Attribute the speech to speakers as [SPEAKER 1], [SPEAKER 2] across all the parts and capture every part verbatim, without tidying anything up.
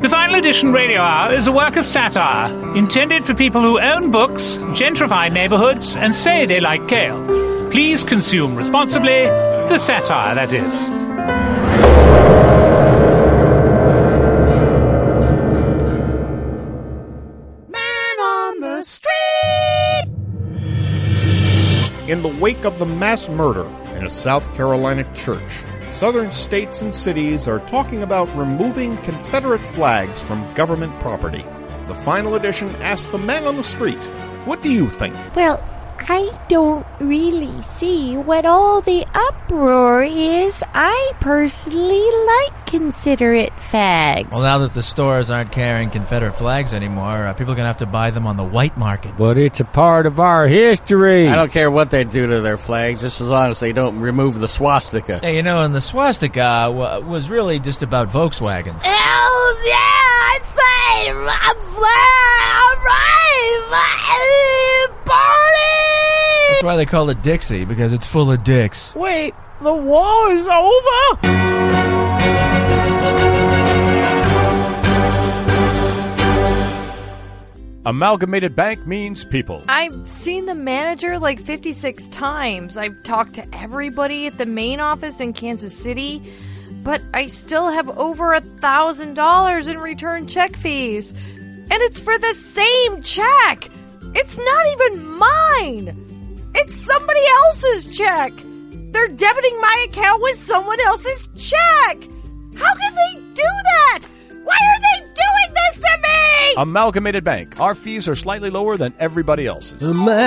[SPEAKER 1] The Final Edition Radio Hour is a work of satire, intended for people who own books, gentrify neighborhoods, and say they like kale. Please consume responsibly, the satire, that is.
[SPEAKER 2] Man on the street!
[SPEAKER 3] In the wake of the mass murder in a South Carolina church, southern states and cities are talking about removing Confederate flags from government property. The Final Edition asked the man on the street, what do you think?
[SPEAKER 4] Well, I don't really see what all the uproar is. I personally like Confederate flags.
[SPEAKER 5] Well, now that the stores aren't carrying Confederate flags anymore, uh, people are going to have to buy them on the white market.
[SPEAKER 6] But it's a part of our history.
[SPEAKER 7] I don't care what they do to their flags, just as long as they don't remove the swastika.
[SPEAKER 5] Hey, you know, and the swastika w- was really just about Volkswagens.
[SPEAKER 4] Hell yeah! I say my flag! All right! Party!
[SPEAKER 5] That's why they call it Dixie, because it's full of dicks.
[SPEAKER 4] Wait, the war is over?
[SPEAKER 8] Amalgamated Bank means people.
[SPEAKER 9] I've seen the manager like fifty-six times. I've talked to everybody at the main office in Kansas City, but I still have over a thousand dollars in return check fees. And it's for the same check. It's not even mine. It's somebody else's check. They're debiting my account with someone else's check. How can they do that? Why are they doing this to me?
[SPEAKER 8] Amalgamated Bank. Our fees are slightly lower than everybody else's.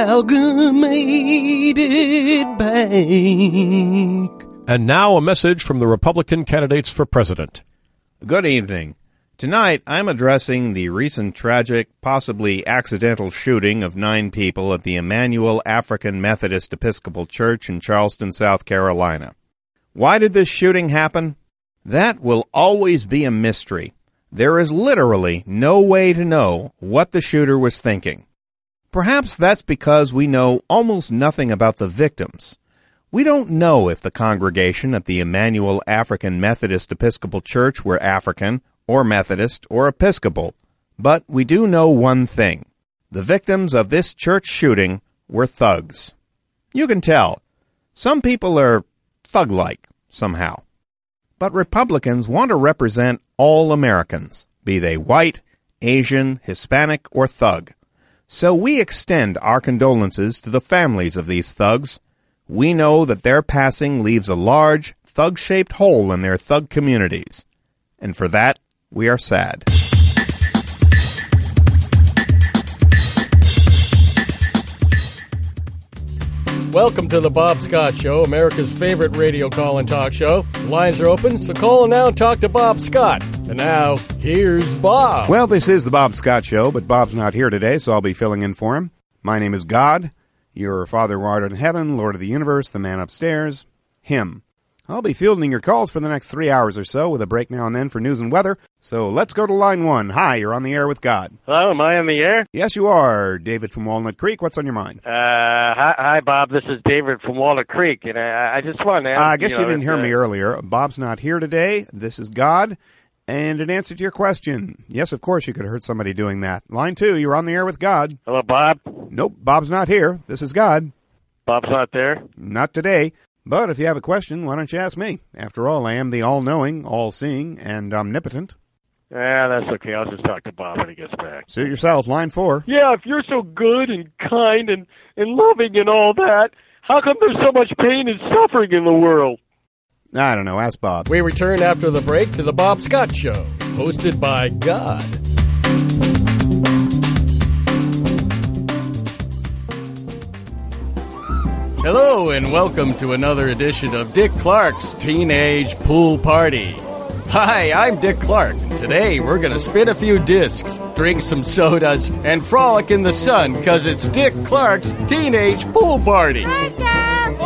[SPEAKER 2] Amalgamated Bank.
[SPEAKER 8] And now a message from the Republican candidates for president.
[SPEAKER 3] Good evening. Tonight, I'm addressing the recent tragic, possibly accidental shooting of nine people at the Emmanuel African Methodist Episcopal Church in Charleston, South Carolina. Why did this shooting happen? That will always be a mystery. There is literally no way to know what the shooter was thinking. Perhaps that's because we know almost nothing about the victims. We don't know if the congregation at the Emmanuel African Methodist Episcopal Church were African, or Methodist, or Episcopal. But we do know one thing. The victims of this church shooting were thugs. You can tell. Some people are thug-like, somehow. But Republicans want to represent all Americans, be they white, Asian, Hispanic, or thug. So we extend our condolences to the families of these thugs. We know that their passing leaves a large, thug-shaped hole in their thug communities. And for that, we are sad.
[SPEAKER 7] Welcome to the Bob Scott Show, America's favorite radio call and talk show. The lines are open, so call now and talk to Bob Scott. And now, here's Bob.
[SPEAKER 10] Well, this is the Bob Scott Show, but Bob's not here today, so I'll be filling in for him. My name is God, your Father who art in heaven, Lord of the universe, the man upstairs, him. I'll be fielding your calls for the next three hours or so, with a break now and then for news and weather. So let's go to line one. Hi, you're on the air with God.
[SPEAKER 11] Hello, am I on the air?
[SPEAKER 10] Yes, you are. David from Walnut Creek. What's on your mind?
[SPEAKER 11] Uh, hi, hi, Bob. This is David from Walnut Creek, and I, I just wanted to ask
[SPEAKER 10] uh, I guess you,
[SPEAKER 11] you know,
[SPEAKER 10] didn't hear
[SPEAKER 11] uh,
[SPEAKER 10] me earlier. Bob's not here today. This is God. And in answer to your question, yes, of course, you could have heard somebody doing that. Line two, you're on the air with God.
[SPEAKER 11] Hello, Bob.
[SPEAKER 10] Nope, Bob's not here. This is God.
[SPEAKER 11] Bob's not there?
[SPEAKER 10] Not today. But if you have a question, why don't you ask me? After all, I am the all-knowing, all-seeing, and omnipotent.
[SPEAKER 11] Yeah, that's okay. I'll just talk to Bob when he gets back.
[SPEAKER 10] Suit yourself. Line four.
[SPEAKER 11] Yeah, if you're so good and kind and, and loving and all that, how come there's so much pain and suffering in the world?
[SPEAKER 10] I don't know. Ask Bob.
[SPEAKER 7] We return after the break to the Bob Scott Show, hosted by God. Hello and welcome to another edition of Dick Clark's Teenage Pool Party. Hi, I'm Dick Clark, and today we're going to spin a few discs, drink some sodas, and frolic in the sun because it's Dick Clark's Teenage Pool Party.
[SPEAKER 4] Marco!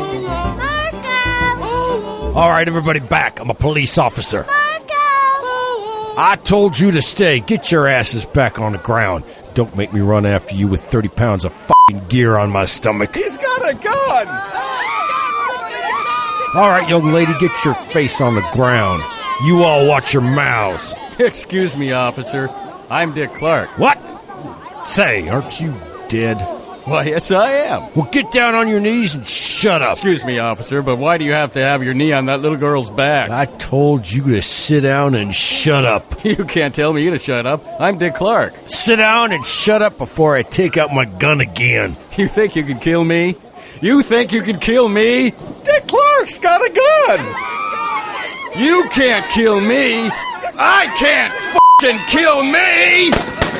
[SPEAKER 4] Marco!
[SPEAKER 6] All right, everybody back. I'm a police officer.
[SPEAKER 4] Marco!
[SPEAKER 6] I told you to stay. Get your asses back on the ground. Don't make me run after you with thirty pounds of f***ing gear on my stomach.
[SPEAKER 2] He's got a gun!
[SPEAKER 6] All right, young lady, get your face on the ground. You all watch your mouths.
[SPEAKER 7] Excuse me, officer. I'm Dick Clark.
[SPEAKER 6] What? Say, aren't you dead?
[SPEAKER 7] Why, yes, I am.
[SPEAKER 6] Well, get down on your knees and shut up.
[SPEAKER 7] Excuse me, officer, but why do you have to have your knee on that little girl's back?
[SPEAKER 6] I told you to sit down and shut up.
[SPEAKER 7] You can't tell me to shut up. I'm Dick Clark.
[SPEAKER 6] Sit down and shut up before I take out my gun again.
[SPEAKER 7] You think you can kill me? You think you can kill me?
[SPEAKER 3] Dick Clark's got a gun!
[SPEAKER 7] You can't kill me! I can't f***ing kill me!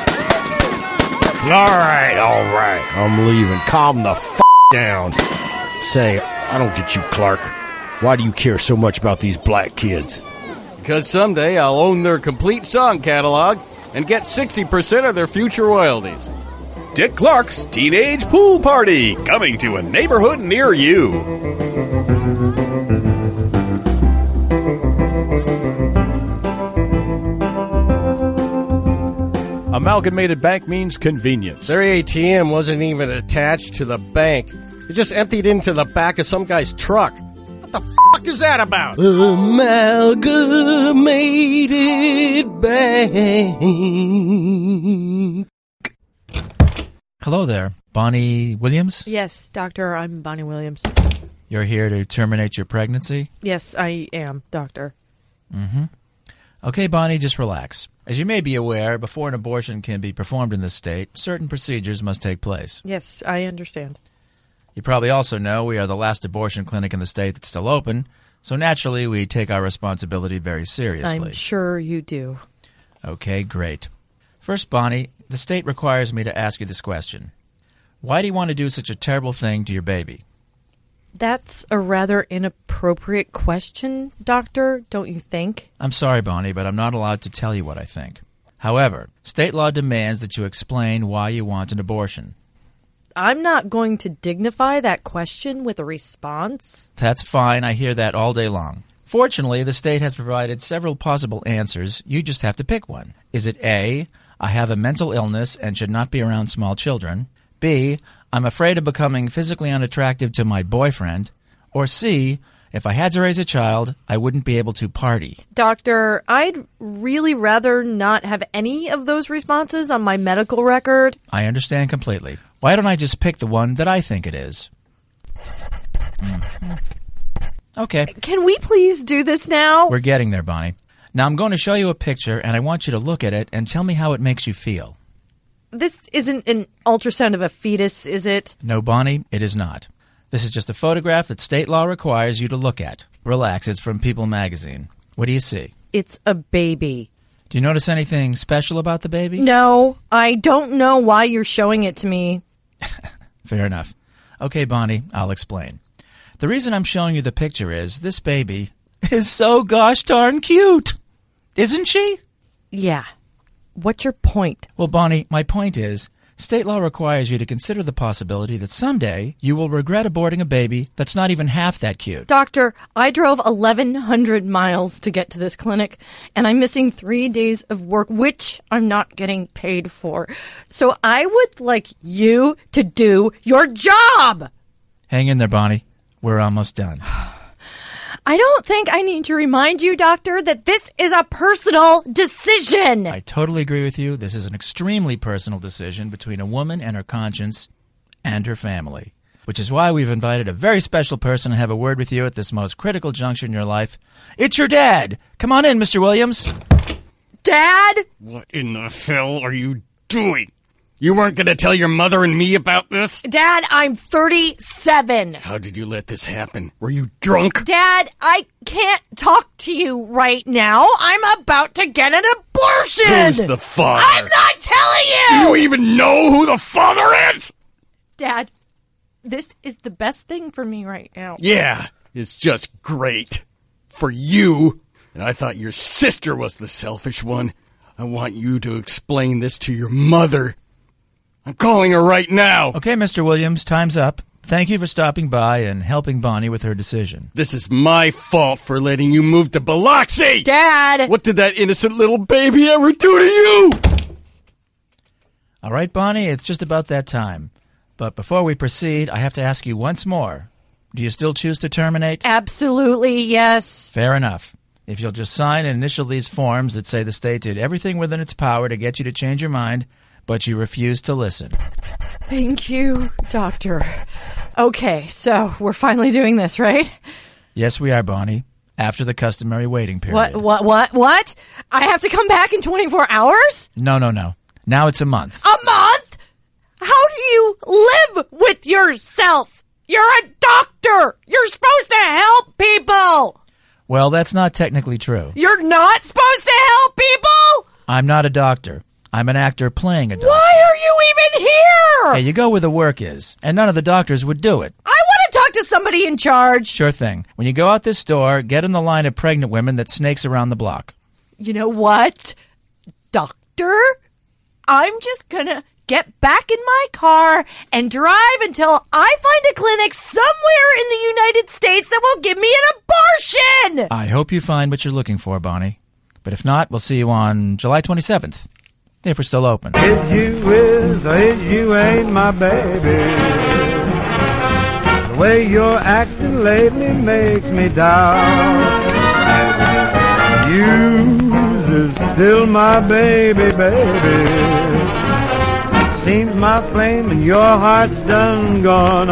[SPEAKER 6] All right, all right. I'm leaving. Calm the f*** down. Say, I don't get you, Clark. Why do you care so much about these black kids?
[SPEAKER 7] Because someday I'll own their complete song catalog and get sixty percent of their future royalties.
[SPEAKER 3] Dick Clark's Teenage Pool Party, coming to a neighborhood near you.
[SPEAKER 8] Amalgamated Bank means convenience.
[SPEAKER 12] Their A T M wasn't even attached to the bank. It just emptied into the back of some guy's truck. What the fuck is that about?
[SPEAKER 2] Amalgamated Bank.
[SPEAKER 5] Hello there, Bonnie Williams?
[SPEAKER 9] Yes, doctor, I'm Bonnie Williams.
[SPEAKER 5] You're here to terminate your pregnancy?
[SPEAKER 9] Yes, I am, doctor.
[SPEAKER 5] Mm-hmm. Okay, Bonnie, just relax. As you may be aware, before an abortion can be performed in this state, certain procedures must take place.
[SPEAKER 9] Yes, I understand.
[SPEAKER 5] You probably also know we are the last abortion clinic in the state that's still open, so naturally we take our responsibility very seriously.
[SPEAKER 9] I'm sure you do.
[SPEAKER 5] Okay, great. First, Bonnie, the state requires me to ask you this question. Why do you want to do such a terrible thing to your baby?
[SPEAKER 9] That's a rather inappropriate question, doctor, don't you think?
[SPEAKER 5] I'm sorry, Bonnie, but I'm not allowed to tell you what I think. However, state law demands that you explain why you want an abortion.
[SPEAKER 9] I'm not going to dignify that question with a response.
[SPEAKER 5] That's fine. I hear that all day long. Fortunately, the state has provided several possible answers. You just have to pick one. Is it A, I have a mental illness and should not be around small children? B, I'm afraid of becoming physically unattractive to my boyfriend? Or C, if I had to raise a child, I wouldn't be able to party?
[SPEAKER 9] Doctor, I'd really rather not have any of those responses on my medical record.
[SPEAKER 5] I understand completely. Why don't I just pick the one that I think it is? Mm. Okay.
[SPEAKER 9] Can we please do this now?
[SPEAKER 5] We're getting there, Bonnie. Now I'm going to show you a picture, and I want you to look at it and tell me how it makes you feel.
[SPEAKER 9] This isn't an ultrasound of a fetus, is it?
[SPEAKER 5] No, Bonnie, it is not. This is just a photograph that state law requires you to look at. Relax, it's from People magazine. What do you see?
[SPEAKER 9] It's a baby.
[SPEAKER 5] Do you notice anything special about the baby?
[SPEAKER 9] No, I don't know why you're showing it to me.
[SPEAKER 5] Fair enough. Okay, Bonnie, I'll explain. The reason I'm showing you the picture is this baby is so gosh darn cute. Isn't she?
[SPEAKER 9] Yeah. What's your point?
[SPEAKER 5] Well, Bonnie, my point is, state law requires you to consider the possibility that someday you will regret aborting a baby that's not even half that cute.
[SPEAKER 9] Doctor, I drove eleven hundred miles to get to this clinic, and I'm missing three days of work, which I'm not getting paid for. So I would like you to do your job!
[SPEAKER 5] Hang in there, Bonnie. We're almost done.
[SPEAKER 9] I don't think I need to remind you, Doctor, that this is a personal decision.
[SPEAKER 5] I totally agree with you. This is an extremely personal decision between a woman and her conscience and her family, which is why we've invited a very special person to have a word with you at this most critical juncture in your life. It's your dad. Come on in, Mister Williams.
[SPEAKER 9] Dad?
[SPEAKER 12] What in the hell are you doing? You weren't going to tell your mother and me about this?
[SPEAKER 9] Dad, I'm thirty-seven.
[SPEAKER 12] How did you let this happen? Were you drunk?
[SPEAKER 9] Dad, I can't talk to you right now. I'm about to get an abortion.
[SPEAKER 12] Who's the father?
[SPEAKER 9] I'm not telling you.
[SPEAKER 12] Do you even know who the father is?
[SPEAKER 9] Dad, this is the best thing for me right now.
[SPEAKER 12] Yeah, it's just great. For you. And I thought your sister was the selfish one. I want you to explain this to your mother. I'm calling her right now.
[SPEAKER 5] Okay, Mister Williams, time's up. Thank you for stopping by and helping Bonnie with her decision.
[SPEAKER 12] This is my fault for letting you move to Biloxi!
[SPEAKER 9] Dad!
[SPEAKER 12] What did that innocent little baby ever do to you?
[SPEAKER 5] All right, Bonnie, it's just about that time. But before we proceed, I have to ask you once more. Do you still choose to terminate?
[SPEAKER 9] Absolutely, yes.
[SPEAKER 5] Fair enough. If you'll just sign and initial these forms that say the state did everything within its power to get you to change your mind, but you refuse to listen.
[SPEAKER 9] Thank you, Doctor. Okay, so we're finally doing this, right?
[SPEAKER 5] Yes, we are, Bonnie. After the customary waiting period.
[SPEAKER 9] What, what, what, what? I have to come back in twenty-four hours?
[SPEAKER 5] No, no, no. Now it's a month.
[SPEAKER 9] A month? How do you live with yourself? You're a doctor! You're supposed to help people!
[SPEAKER 5] Well, that's not technically true.
[SPEAKER 9] You're not supposed to help people?
[SPEAKER 5] I'm not a doctor. I'm an actor playing a doctor.
[SPEAKER 9] Why are you even here?
[SPEAKER 5] Hey, you go where the work is, and none of the doctors would do it.
[SPEAKER 9] I want to talk to somebody in charge.
[SPEAKER 5] Sure thing. When you go out this door, get in the line of pregnant women that snakes around the block.
[SPEAKER 9] You know what, Doctor? I'm just gonna get back in my car and drive until I find a clinic somewhere in the United States that will give me an abortion!
[SPEAKER 5] I hope you find what you're looking for, Bonnie. But if not, we'll see you on July twenty-seventh. If we're still open.
[SPEAKER 13] Is you is or is you ain't my baby. The way you're acting lately makes me doubt. You is still my baby, baby. Seems my flame in your heart's done gone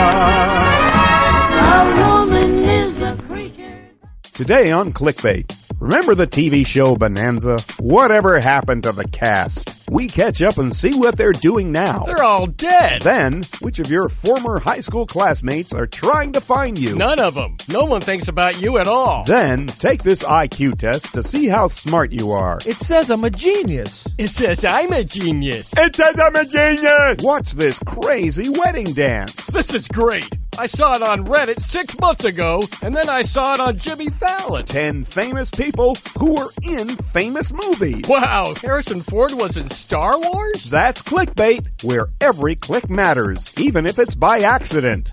[SPEAKER 13] out.
[SPEAKER 2] A woman is a creature.
[SPEAKER 10] Today on Clickbait, remember the T V show Bonanza? Whatever happened to the cast? We catch up and see what they're doing now.
[SPEAKER 12] They're all dead.
[SPEAKER 10] Then, which of your former high school classmates are trying to find you?
[SPEAKER 12] None of them. No one thinks about you at all.
[SPEAKER 10] Then, take this I Q test to see how smart you are.
[SPEAKER 6] It says I'm a genius.
[SPEAKER 12] It says I'm a genius.
[SPEAKER 10] It says I'm a genius! Watch this crazy wedding dance.
[SPEAKER 12] This is great. I saw it on Reddit six months ago, and then I saw it on Jimmy Fallon.
[SPEAKER 10] Ten famous people who were in famous movies.
[SPEAKER 12] Wow, Harrison Ford was in Star Wars?
[SPEAKER 10] That's Clickbait, where every click matters, even if it's by accident.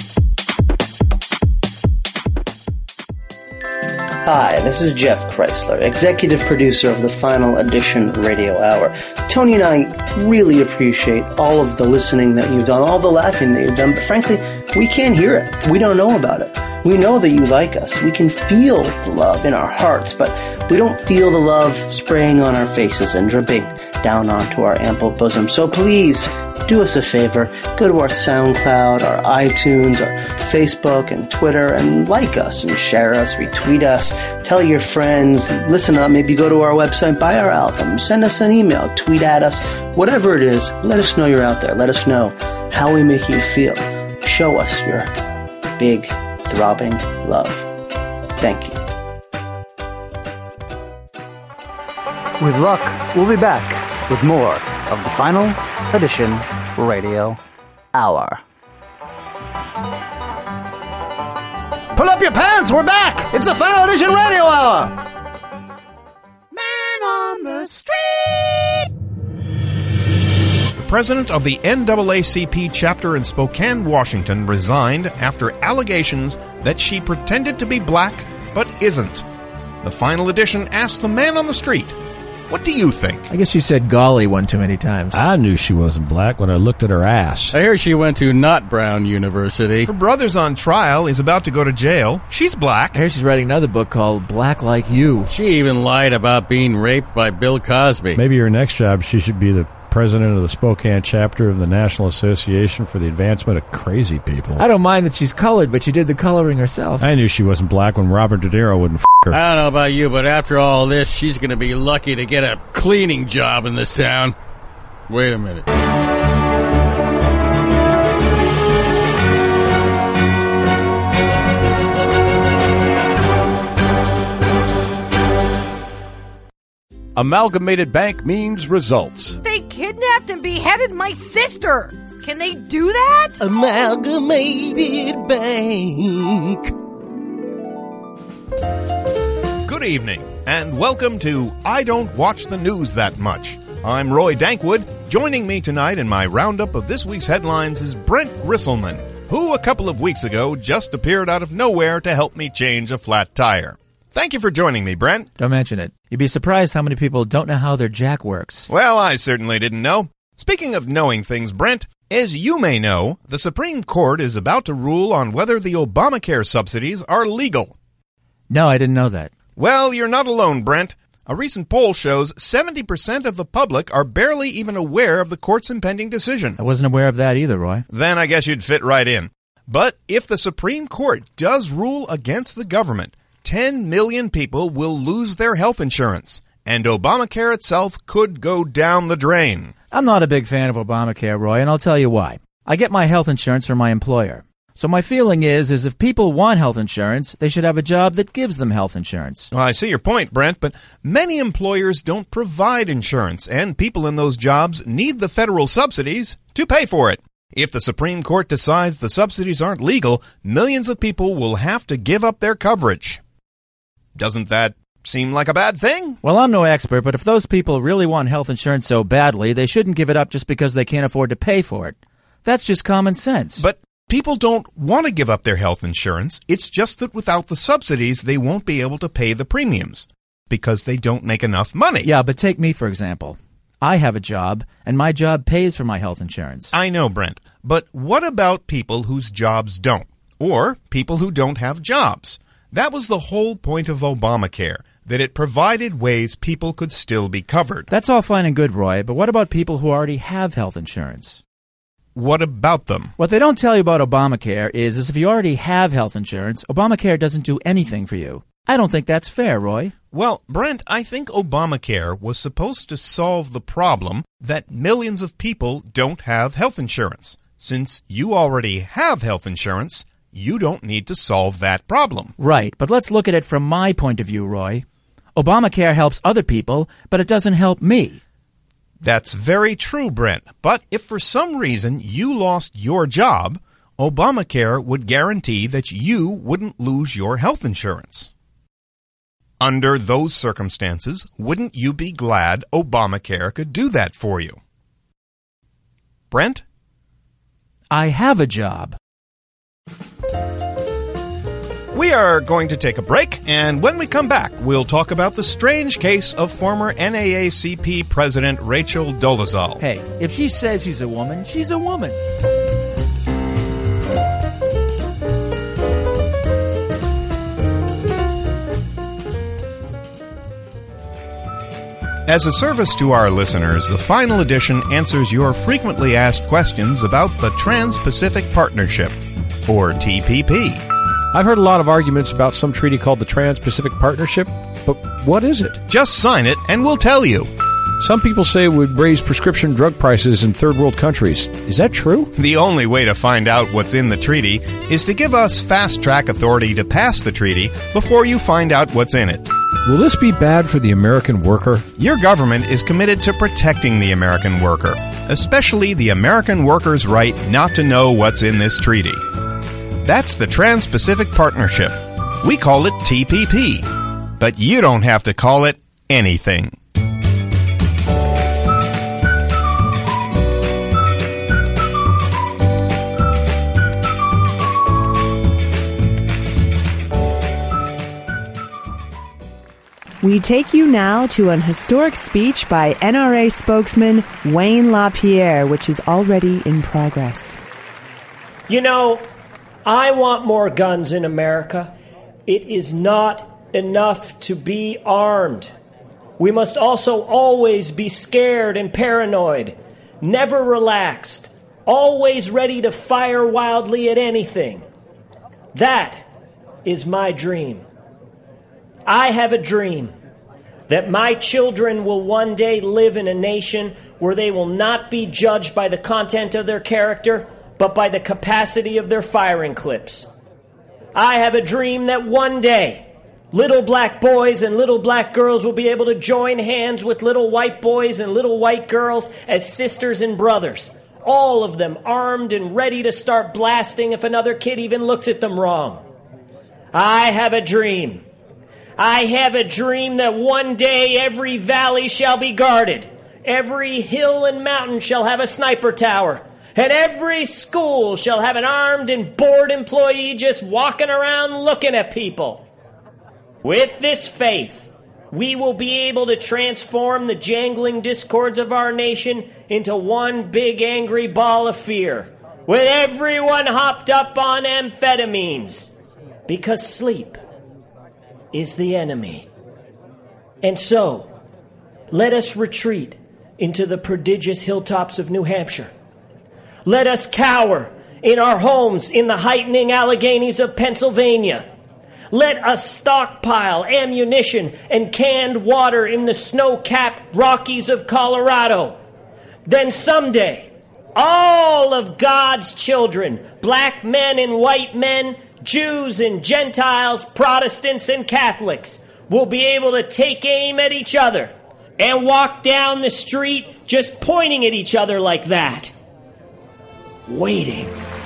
[SPEAKER 14] Hi, this is Jeff Chrysler, executive producer of the Final Edition Radio Hour. Tony and I really appreciate all of the listening that you've done, all the laughing that you've done, but frankly, we can't hear it. We don't know about it. We know that you like us. We can feel the love in our hearts, but we don't feel the love spraying on our faces and dripping down onto our ample bosom. So please, do us a favor, go to our SoundCloud, our iTunes, our Facebook and Twitter, and like us and share us, retweet us, tell your friends, listen up, maybe go to our website, buy our album, send us an email, tweet at us, whatever it is, let us know you're out there. Let us know how we make you feel. Show us your big, throbbing love. Thank you.
[SPEAKER 15] With luck, we'll be back with more of the Final Edition Radio Hour. Pull up your pants, we're back! It's the Final Edition Radio Hour!
[SPEAKER 3] Man on the street! The president of the N double A C P chapter in Spokane, Washington resigned after allegations that she pretended to be black but isn't. The Final Edition asked the man on the street, what do you think?
[SPEAKER 5] I guess you said golly one too many times.
[SPEAKER 6] I knew she wasn't black when I looked at her ass.
[SPEAKER 12] I hear she went to Not Brown University.
[SPEAKER 3] Her brother's on trial. He's about to go to jail. She's black.
[SPEAKER 5] I hear she's writing another book called Black Like You.
[SPEAKER 12] She even lied about being raped by Bill Cosby.
[SPEAKER 6] Maybe her next job, she should be the president of the Spokane chapter of the National Association for the Advancement of Crazy People.
[SPEAKER 5] I don't mind that she's colored, but she did the coloring herself.
[SPEAKER 6] I knew she wasn't black when Robert De Niro wouldn't f*** her.
[SPEAKER 12] I don't know about you, but after all this, she's going to be lucky to get a cleaning job in this town. Wait a minute.
[SPEAKER 8] Amalgamated Bank means results.
[SPEAKER 9] They kidnapped and beheaded my sister. Can they do that?
[SPEAKER 2] Amalgamated Bank.
[SPEAKER 3] Good evening, and welcome to I Don't Watch the News That Much. I'm Roy Dankwood. Joining me tonight in my roundup of this week's headlines is Brent Grisselman, who a couple of weeks ago just appeared out of nowhere to help me change a flat tire. Thank you for joining me, Brent.
[SPEAKER 5] Don't mention it. You'd be surprised how many people don't know how their jack works.
[SPEAKER 3] Well, I certainly didn't know. Speaking of knowing things, Brent, as you may know, the Supreme Court is about to rule on whether the Obamacare subsidies are legal.
[SPEAKER 5] No, I didn't know that.
[SPEAKER 3] Well, you're not alone, Brent. A recent poll shows seventy percent of the public are barely even aware of the court's impending decision.
[SPEAKER 5] I wasn't aware of that either, Roy.
[SPEAKER 3] Then I guess you'd fit right in. But if the Supreme Court does rule against the government, ten million people will lose their health insurance, and Obamacare itself could go down the drain.
[SPEAKER 5] I'm not a big fan of Obamacare, Roy, and I'll tell you why. I get my health insurance from my employer. So my feeling is, is if people want health insurance, they should have a job that gives them health insurance.
[SPEAKER 3] Well, I see your point, Brent, but many employers don't provide insurance, and people in those jobs need the federal subsidies to pay for it. If the Supreme Court decides the subsidies aren't legal, millions of people will have to give up their coverage. Doesn't that seem like a bad thing?
[SPEAKER 5] Well, I'm no expert, but if those people really want health insurance so badly, they shouldn't give it up just because they can't afford to pay for it. That's just common sense.
[SPEAKER 3] But people don't want to give up their health insurance. It's just that without the subsidies, they won't be able to pay the premiums because they don't make enough money.
[SPEAKER 5] Yeah, but take me, for example. I have a job, and my job pays for my health insurance.
[SPEAKER 3] I know, Brent. But what about people whose jobs don't? Or people who don't have jobs? That was the whole point of Obamacare, that it provided ways people could still be covered.
[SPEAKER 5] That's all fine and good, Roy, but what about people who already have health insurance?
[SPEAKER 3] What about them?
[SPEAKER 5] What they don't tell you about Obamacare is, is if you already have health insurance, Obamacare doesn't do anything for you. I don't think that's fair, Roy.
[SPEAKER 3] Well, Brent, I think Obamacare was supposed to solve the problem that millions of people don't have health insurance. Since you already have health insurance, you don't need to solve that problem.
[SPEAKER 5] Right, but let's look at it from my point of view, Roy. Obamacare helps other people, but it doesn't help me.
[SPEAKER 3] That's very true, Brent. But if for some reason you lost your job, Obamacare would guarantee that you wouldn't lose your health insurance. Under those circumstances, wouldn't you be glad Obamacare could do that for you? Brent?
[SPEAKER 5] I have a job.
[SPEAKER 3] We are going to take a break, and when we come back, we'll talk about the strange case of former N double A C P President Rachel Dolezal.
[SPEAKER 5] Hey, if she says she's a woman, she's a woman.
[SPEAKER 3] As a service to our listeners, the final edition answers your frequently asked questions about the Trans-Pacific Partnership, or T P P.
[SPEAKER 8] I've heard a lot of arguments about some treaty called the Trans-Pacific Partnership, but what is it?
[SPEAKER 3] Just sign it and we'll tell you.
[SPEAKER 8] Some people say it would raise prescription drug prices in third world countries. Is that true?
[SPEAKER 3] The only way to find out what's in the treaty is to give us fast-track authority to pass the treaty before you find out what's in it.
[SPEAKER 8] Will this be bad for the American worker?
[SPEAKER 3] Your government is committed to protecting the American worker, especially the American worker's right not to know what's in this treaty. That's the Trans-Pacific Partnership. We call it T P P. But you don't have to call it anything.
[SPEAKER 16] We take you now to an historic speech by N R A spokesman Wayne LaPierre, which is already in progress.
[SPEAKER 17] You know, I want more guns in America. It is not enough to be armed. We must also always be scared and paranoid, never relaxed, always ready to fire wildly at anything. That is my dream. I have a dream that my children will one day live in a nation where they will not be judged by the content of their character, but by the capacity of their firing clips. I have a dream that one day, little black boys and little black girls will be able to join hands with little white boys and little white girls as sisters and brothers, all of them armed and ready to start blasting if another kid even looks at them wrong. I have a dream. I have a dream that one day every valley shall be guarded, every hill and mountain shall have a sniper tower, and every school shall have an armed and bored employee just walking around looking at people. With this faith, we will be able to transform the jangling discords of our nation into one big angry ball of fear, with everyone hopped up on amphetamines, because sleep is the enemy. And so, let us retreat into the prodigious hilltops of New Hampshire. Let us cower in our homes in the heightening Alleghenies of Pennsylvania. Let us stockpile ammunition and canned water in the snow-capped Rockies of Colorado. Then someday, all of God's children, black men and white men, Jews and Gentiles, Protestants and Catholics, will be able to take aim at each other and walk down the street just pointing at each other like that, waiting.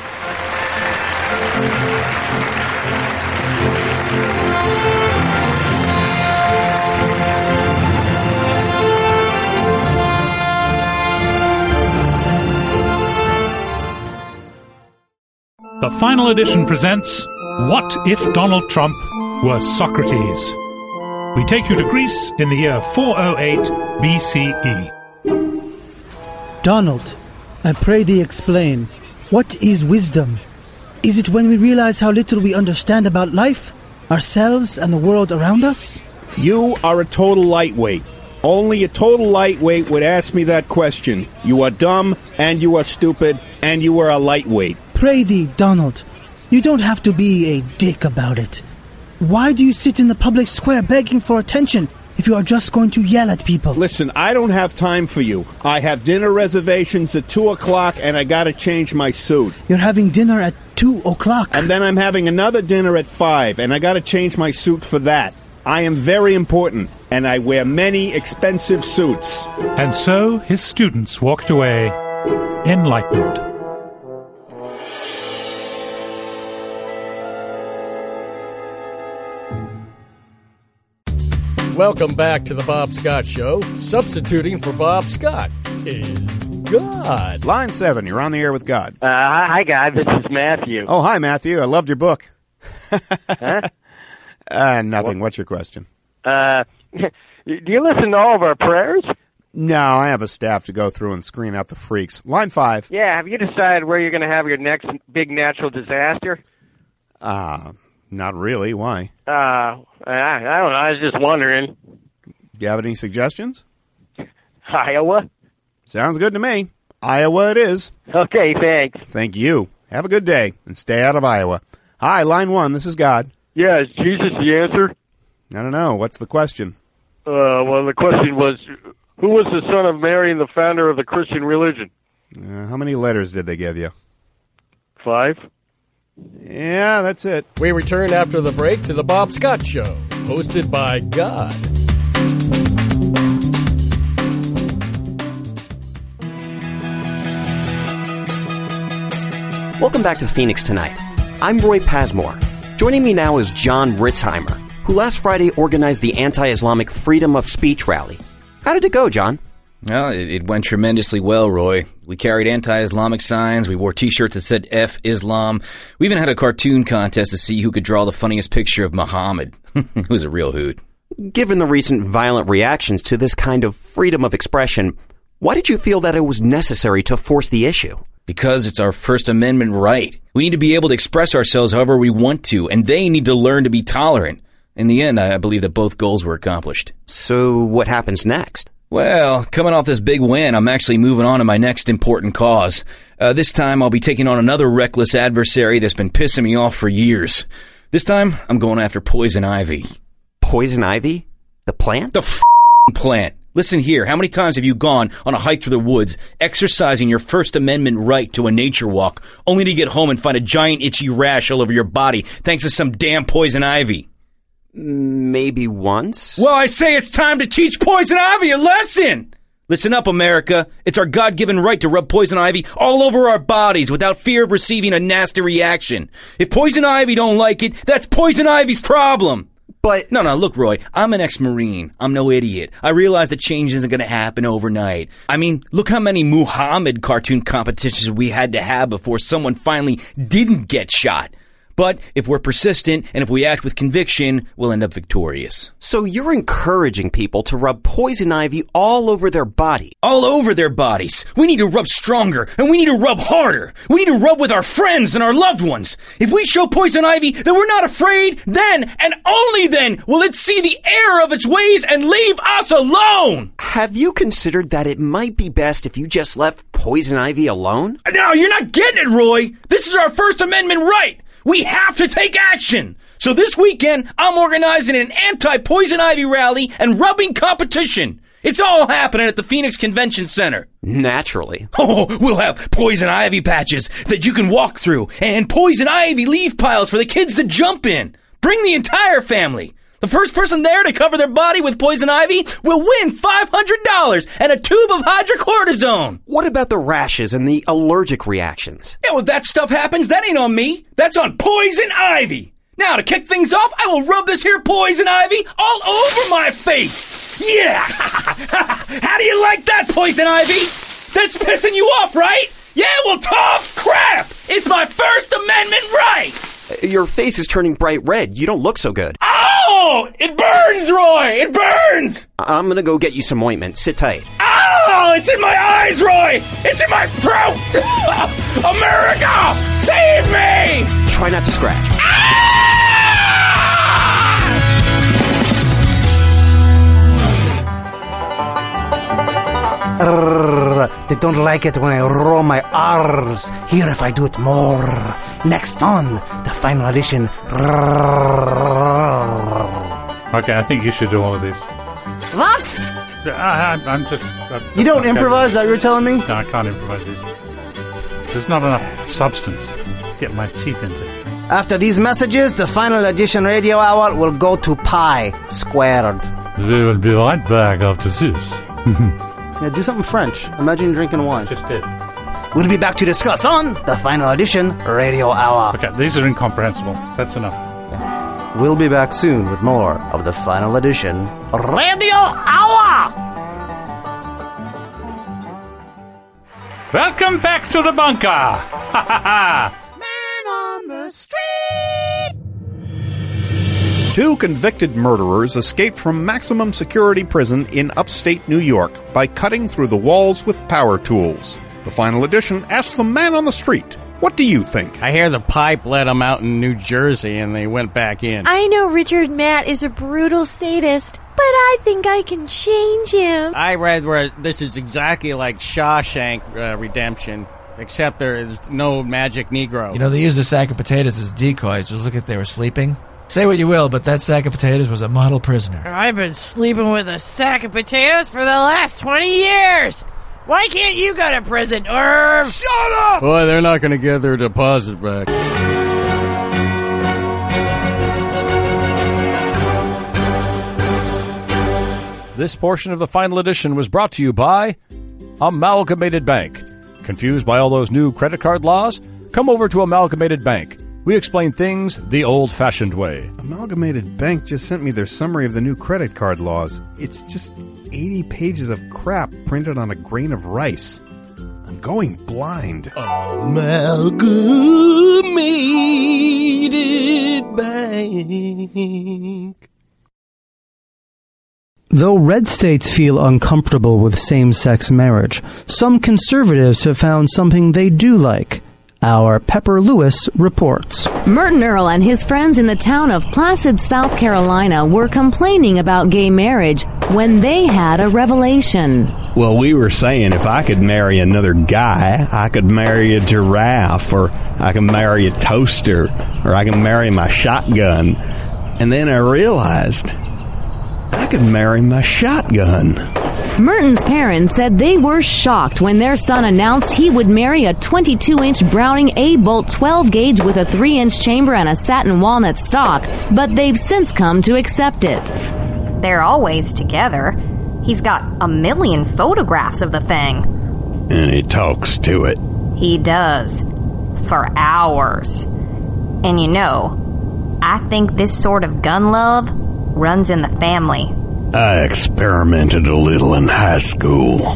[SPEAKER 1] The Final Edition presents What If Donald Trump Were Socrates? We take you to Greece in the year four oh eight B C E.
[SPEAKER 18] Donald, I pray thee explain, what is wisdom? Is it when we realize how little we understand about life, ourselves, and the world around us?
[SPEAKER 10] You are a total lightweight. Only a total lightweight would ask me that question. You are dumb, and you are stupid, and you are a lightweight.
[SPEAKER 18] Pray thee, Donald, you don't have to be a dick about it. Why do you sit in the public square begging for attention if you are just going to yell at people?
[SPEAKER 10] Listen, I don't have time for you. I have dinner reservations at two o'clock, and I gotta change my suit.
[SPEAKER 18] You're having dinner at two o'clock?
[SPEAKER 10] And then I'm having another dinner at five, and I gotta change my suit for that. I am very important, and I wear many expensive suits.
[SPEAKER 1] And so his students walked away enlightened.
[SPEAKER 7] Welcome back to the Bob Scott Show. Substituting for Bob Scott is God.
[SPEAKER 10] Line seven, you're on the air with God.
[SPEAKER 19] Uh, hi, God. This is Matthew.
[SPEAKER 10] Oh, hi, Matthew. I loved your book.
[SPEAKER 19] Huh?
[SPEAKER 10] Uh, nothing. What's your question?
[SPEAKER 19] Uh, do you listen to all of our prayers?
[SPEAKER 10] No, I have a staff to go through and screen out the freaks. Line five.
[SPEAKER 19] Yeah, have you decided where you're going to have your next big natural disaster?
[SPEAKER 10] Uh, not really. Why?
[SPEAKER 19] Uh, I, I don't know. I was just wondering.
[SPEAKER 10] Do you have any suggestions?
[SPEAKER 19] Iowa?
[SPEAKER 10] Sounds good to me. Iowa it is.
[SPEAKER 19] Okay, thanks.
[SPEAKER 10] Thank you. Have a good day, and stay out of Iowa. Hi, line one. This is God.
[SPEAKER 11] Yeah, is Jesus the answer?
[SPEAKER 10] I don't know. What's the question?
[SPEAKER 11] Uh, well, the question was, who was the son of Mary and the founder of the Christian religion?
[SPEAKER 10] Uh, how many letters did they give you?
[SPEAKER 11] Five.
[SPEAKER 10] Yeah, that's it.
[SPEAKER 7] We return after the break to the Bob Scott Show, hosted by God.
[SPEAKER 20] Welcome back to Phoenix Tonight. I'm Roy Pasmore. Joining me now is John Ritzheimer, who last Friday organized the anti-Islamic Freedom of Speech rally. How did it go, John?
[SPEAKER 21] Well, it, it went tremendously well, Roy. We carried anti-Islamic signs, we wore T-shirts that said F Islam. We even had a cartoon contest to see who could draw the funniest picture of Muhammad. It was a real hoot.
[SPEAKER 20] Given the recent violent reactions to this kind of freedom of expression, why did you feel that it was necessary to force the issue?
[SPEAKER 21] Because it's our First Amendment right. We need to be able to express ourselves however we want to, and they need to learn to be tolerant. In the end, I believe that both goals were accomplished.
[SPEAKER 20] So what happens next?
[SPEAKER 21] Well, coming off this big win, I'm actually moving on to my next important cause. Uh, this time, I'll be taking on another reckless adversary that's been pissing me off for years. This time, I'm going after poison ivy.
[SPEAKER 20] Poison ivy? The plant?
[SPEAKER 21] The f***ing plant. Listen here, how many times have you gone on a hike through the woods, exercising your First Amendment right to a nature walk, only to get home and find a giant itchy rash all over your body thanks to some damn poison ivy?
[SPEAKER 20] Maybe once?
[SPEAKER 21] Well, I say it's time to teach poison ivy a lesson! Listen up, America. It's our God-given right to rub poison ivy all over our bodies without fear of receiving a nasty reaction. If poison ivy don't like it, that's poison ivy's problem.
[SPEAKER 20] But...
[SPEAKER 21] No, no, look, Roy, I'm an ex-Marine. I'm no idiot. I realize that change isn't going to happen overnight. I mean, look how many Muhammad cartoon competitions we had to have before someone finally didn't get shot. But if we're persistent and if we act with conviction, we'll end up victorious.
[SPEAKER 20] So you're encouraging people to rub poison ivy all over their body?
[SPEAKER 21] All over their bodies. We need to rub stronger, and we need to rub harder. We need to rub with our friends and our loved ones. If we show poison ivy that we're not afraid, then and only then will it see the error of its ways and leave us alone.
[SPEAKER 20] Have you considered that it might be best if you just left poison ivy alone?
[SPEAKER 21] No, you're not getting it, Roy. This is our First Amendment right. We have to take action. So this weekend, I'm organizing an anti-poison ivy rally and rubbing competition. It's all happening at the Phoenix Convention Center.
[SPEAKER 20] Naturally.
[SPEAKER 21] Oh, we'll have poison ivy patches that you can walk through and poison ivy leaf piles for the kids to jump in. Bring the entire family. The first person there to cover their body with poison ivy will win five hundred dollars and a tube of hydrocortisone.
[SPEAKER 20] What about the rashes and the allergic reactions?
[SPEAKER 21] Yeah, well, that stuff happens. That ain't on me. That's on poison ivy. Now, to kick things off, I will rub this here poison ivy all over my face. Yeah! How do you like that, poison ivy? That's pissing you off, right? Yeah, well, tough crap! It's my First Amendment right!
[SPEAKER 20] Your face is turning bright red. You don't look so good.
[SPEAKER 21] Oh! It burns, Roy! It burns!
[SPEAKER 20] I'm gonna go get you some ointment. Sit tight.
[SPEAKER 21] Oh! It's in my eyes, Roy! It's in my throat! America! Save me!
[SPEAKER 20] Try not to scratch.
[SPEAKER 15] Arrgh, they don't like it when I roll my R's. Here if I do it more. Next on, the final edition.
[SPEAKER 1] Okay, I think you should do all of this.
[SPEAKER 15] What?
[SPEAKER 1] I, I, I'm just... I,
[SPEAKER 15] You don't
[SPEAKER 1] okay.
[SPEAKER 15] improvise, is that what you're telling me?
[SPEAKER 1] No, I can't improvise this. There's not enough substance to get my teeth into.
[SPEAKER 15] After these messages, the final edition radio hour will go to pi squared.
[SPEAKER 1] We will be right back after this.
[SPEAKER 15] Yeah, do something French. Imagine you're drinking wine.
[SPEAKER 1] Just did.
[SPEAKER 15] We'll be back to discuss on the final edition radio hour.
[SPEAKER 1] Okay, these are incomprehensible. That's enough.
[SPEAKER 15] We'll be back soon with more of the final edition radio hour.
[SPEAKER 1] Welcome back to the bunker. Ha ha ha.
[SPEAKER 2] Man on the street.
[SPEAKER 3] Two convicted murderers escaped from maximum security prison in upstate New York by cutting through the walls with power tools. The final edition asked the man on the street, what do you think?
[SPEAKER 7] I hear the pipe let them out in New Jersey and they went back in.
[SPEAKER 9] I know Richard Matt is a brutal sadist, but I think I can change him.
[SPEAKER 7] I read where this is exactly like Shawshank uh, Redemption, except there is no magic Negro.
[SPEAKER 5] You know, they used a sack of potatoes as decoys. Just look at they were sleeping. Say what you will, but that sack of potatoes was a model prisoner.
[SPEAKER 4] I've been sleeping with a sack of potatoes for the last twenty years. Why can't you go to prison, Irv?
[SPEAKER 2] Shut up!
[SPEAKER 7] Boy, they're not going to get their deposit back.
[SPEAKER 8] This portion of the final edition was brought to you by Amalgamated Bank. Confused by all those new credit card laws? Come over to Amalgamated Bank. We explain things the old-fashioned way.
[SPEAKER 10] Amalgamated Bank just sent me their summary of the new credit card laws. It's just eighty pages of crap printed on a grain of rice. I'm going blind.
[SPEAKER 2] Amalgamated Bank.
[SPEAKER 18] Though red states feel uncomfortable with same-sex marriage, some conservatives have found something they do like. Our Pepper Lewis reports.
[SPEAKER 22] Merton Earl and his friends in the town of Placid, South Carolina were complaining about gay marriage when they had a revelation.
[SPEAKER 23] Well, we were saying if I could marry another guy, I could marry a giraffe, or I could marry a toaster, or I could marry my shotgun. And then I realized I could marry my shotgun.
[SPEAKER 22] Merton's parents said they were shocked when their son announced he would marry a twenty-two inch Browning A-Bolt twelve gauge with a three inch chamber and a satin walnut stock, but they've since come to accept it.
[SPEAKER 24] They're always together. He's got a million photographs of the thing.
[SPEAKER 23] And he talks to it.
[SPEAKER 24] He does. For hours. And you know, I think this sort of gun love runs in the family.
[SPEAKER 23] I experimented a little in high school.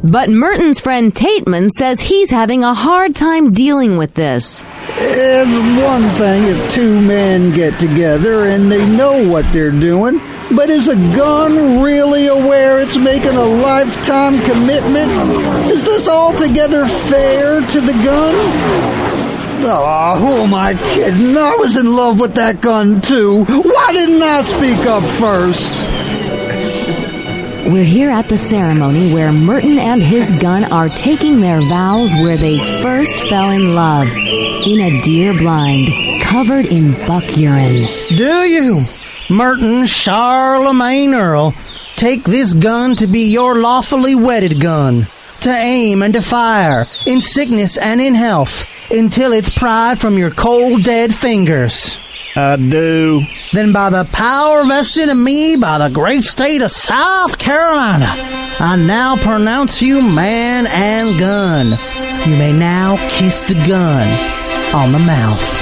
[SPEAKER 22] But Merton's friend Tateman says he's having a hard time dealing with this.
[SPEAKER 6] It's one thing if two men get together and they know what they're doing, but is a gun really aware it's making a lifetime commitment? Is this altogether fair to the gun? Oh, who am I kidding? I was in love with that gun too. Why didn't I speak up first?
[SPEAKER 22] We're here at the ceremony where Merton and his gun are taking their vows where they first fell in love. In a deer blind, covered in buck urine.
[SPEAKER 6] Do you, Merton Charlemagne Earl, take this gun to be your lawfully wedded gun, to aim and to fire, in sickness and in health, until it's pried from your cold dead fingers?
[SPEAKER 23] I do.
[SPEAKER 6] Then by the power vested in me by the great state of South Carolina, I now pronounce you man and gun. You may now kiss the gun on the mouth.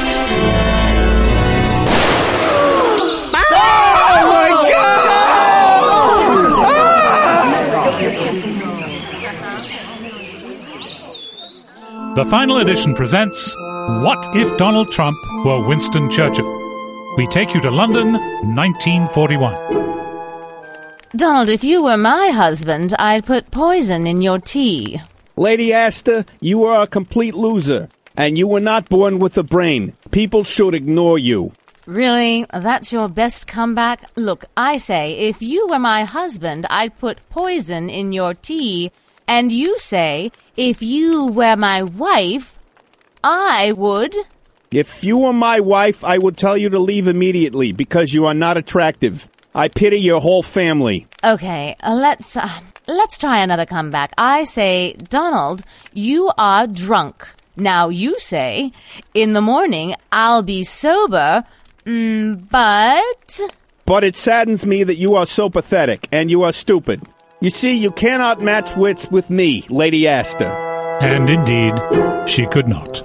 [SPEAKER 1] The Final Edition presents What If Donald Trump Were Winston Churchill? We take you to London, nineteen forty-one.
[SPEAKER 22] Donald, if you were my husband, I'd put poison in your tea.
[SPEAKER 23] Lady Astor, you are a complete loser, and you were not born with a brain. People should ignore you.
[SPEAKER 22] Really? That's your best comeback? Look, I say, if you were my husband, I'd put poison in your tea. And you say, if you were my wife, I would...
[SPEAKER 23] If you were my wife, I would tell you to leave immediately because you are not attractive. I pity your whole family.
[SPEAKER 22] Okay, uh, let's uh, let's try another comeback. I say, Donald, you are drunk. Now you say, in the morning, I'll be sober, mm, but...
[SPEAKER 23] But it saddens me that you are so pathetic, and you are stupid. You see, you cannot match wits with me, Lady Astor.
[SPEAKER 1] And indeed, she could not.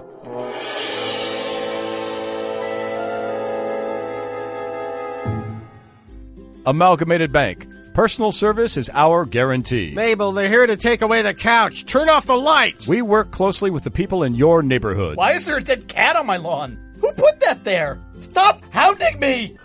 [SPEAKER 8] Amalgamated Bank. Personal service is our guarantee.
[SPEAKER 7] Mabel, they're here to take away the couch. Turn off the lights.
[SPEAKER 8] We work closely with the people in your neighborhood.
[SPEAKER 12] Why is there a dead cat on my lawn? Who put that there? Stop hounding me!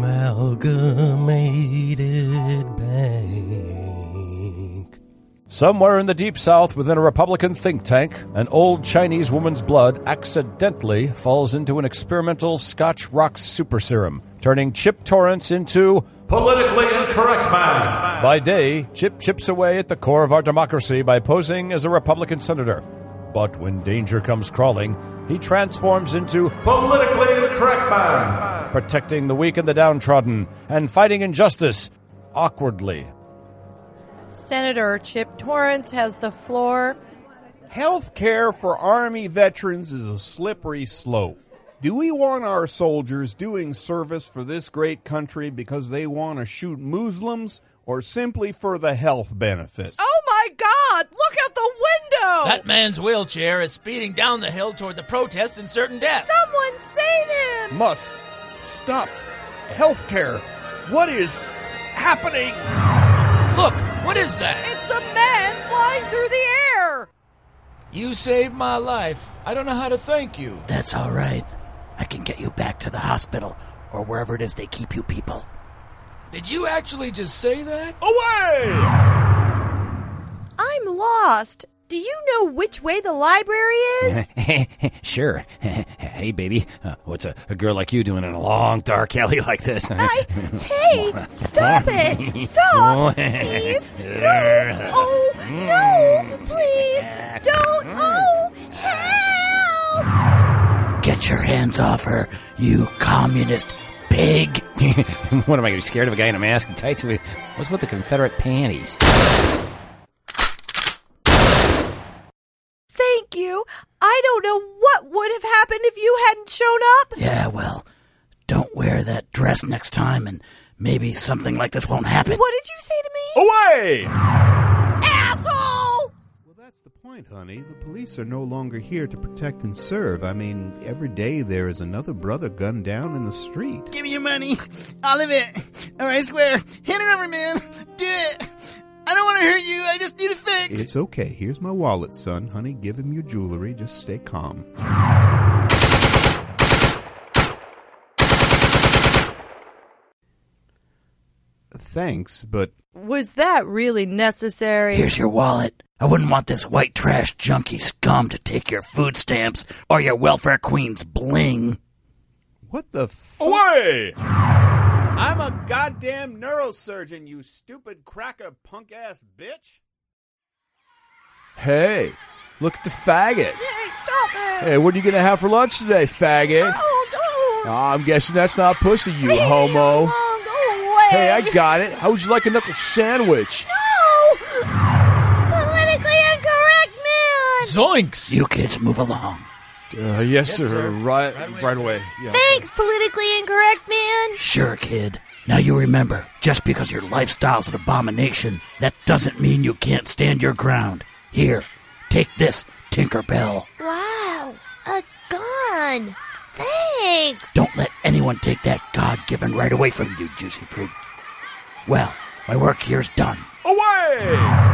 [SPEAKER 2] Amalgamated Bank.
[SPEAKER 8] Somewhere in the deep south within a Republican think tank, an old Chinese woman's blood accidentally falls into an experimental Scotch Rocks super serum, turning Chip Torrance into politically incorrect man. By day, Chip chips away at the core of our democracy by posing as a Republican senator. But when danger comes crawling, he transforms into politically incorrect man, protecting the weak and the downtrodden and fighting injustice awkwardly.
[SPEAKER 9] Senator Chip Torrance has the floor.
[SPEAKER 3] Health care for Army veterans is a slippery slope. Do we want our soldiers doing service for this great country because they want to shoot Muslims or simply for the health benefits?
[SPEAKER 4] Oh, my God! Look out the window!
[SPEAKER 5] That man's wheelchair is speeding down the hill toward the protest and certain death.
[SPEAKER 4] Someone save him!
[SPEAKER 3] Must stop health care. What is happening?
[SPEAKER 5] Look, what is that?
[SPEAKER 4] It's a man flying through the air!
[SPEAKER 5] You saved my life. I don't know how to thank you.
[SPEAKER 13] That's all right. I can get you back to the hospital or wherever it is they keep you people.
[SPEAKER 5] Did you actually just say that?
[SPEAKER 3] Away!
[SPEAKER 9] I'm lost. Do you know which way the library is?
[SPEAKER 14] Sure. Hey, baby, uh, what's a, a girl like you doing in a long, dark alley like this?
[SPEAKER 9] I, hey, stop it! Stop, please! No! Oh, no! Please, don't! Oh, help!
[SPEAKER 13] Get your hands off her, you communist pig!
[SPEAKER 14] What am I going to be scared of a guy in a mask and tights? What's with the Confederate panties?
[SPEAKER 9] Thank you. I don't know what would have happened if you hadn't shown up.
[SPEAKER 13] Yeah, well, don't wear that dress next time, and maybe something like this won't happen.
[SPEAKER 9] What did you say to me?
[SPEAKER 3] Away!
[SPEAKER 9] Asshole!
[SPEAKER 3] Well, that's the point, honey. The police are no longer here to protect and serve. I mean, every day there is another brother gunned down in the street.
[SPEAKER 25] Give me your money. All of it. All right, square. Hand it over, man. Do it.
[SPEAKER 12] I don't want to hurt you. I just need a fix.
[SPEAKER 10] It's okay. Here's my wallet, son. Honey, give him your jewelry. Just stay calm. Thanks, but...
[SPEAKER 9] Was that really necessary?
[SPEAKER 13] Here's your wallet. I wouldn't want this white trash junkie scum to take your food stamps or your welfare queen's bling.
[SPEAKER 10] What the f...
[SPEAKER 11] Away!
[SPEAKER 10] I'm a goddamn neurosurgeon, you stupid cracker punk-ass bitch.
[SPEAKER 8] Hey, look at the faggot.
[SPEAKER 9] Hey, stop it!
[SPEAKER 8] Hey, what are you going to have for lunch today, faggot?
[SPEAKER 9] Oh, don't!
[SPEAKER 8] Oh, I'm guessing that's not pussy, you
[SPEAKER 9] Leave me
[SPEAKER 8] homo.
[SPEAKER 9] alone. Go away.
[SPEAKER 8] Hey, I got it. How would you like a knuckle sandwich?
[SPEAKER 9] No! Politically incorrect man!
[SPEAKER 5] Zoinks!
[SPEAKER 13] You kids move along.
[SPEAKER 8] Uh, yes,
[SPEAKER 5] Yes,
[SPEAKER 8] sir.
[SPEAKER 5] sir.
[SPEAKER 8] Right,
[SPEAKER 5] Right away,
[SPEAKER 8] right
[SPEAKER 5] sir.
[SPEAKER 8] away. Yeah.
[SPEAKER 9] Thanks, politically incorrect man!
[SPEAKER 13] Sure, kid. Now you remember, just because your lifestyle's an abomination, that doesn't mean you can't stand your ground. Here, take this, Tinkerbell.
[SPEAKER 9] Wow, a gun! Thanks!
[SPEAKER 13] Don't let anyone take that God-given right away from you, Juicy Fruit. Well, my work here's done.
[SPEAKER 11] Away!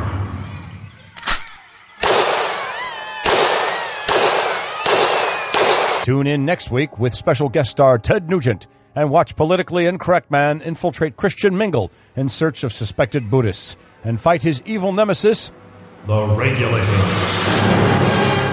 [SPEAKER 8] Tune in next week with special guest star Ted Nugent and watch Politically Incorrect Man infiltrate Christian Mingle in search of suspected Buddhists and fight his evil nemesis, the Regulator.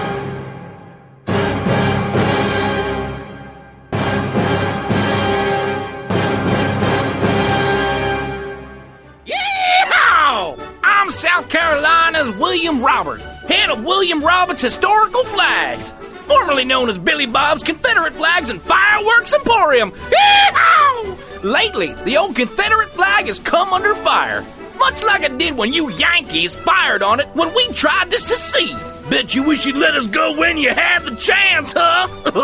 [SPEAKER 16] Yeehaw! I'm South Carolina's William Robert, head of William Roberts Historical Flags, formerly known as Billy Bob's Confederate Flags and Fireworks Emporium. Yeehaw! Lately, the old Confederate flag has come under fire, much like it did when you Yankees fired on it when we tried to secede. Bet you wish you'd let us go when you had the chance, huh?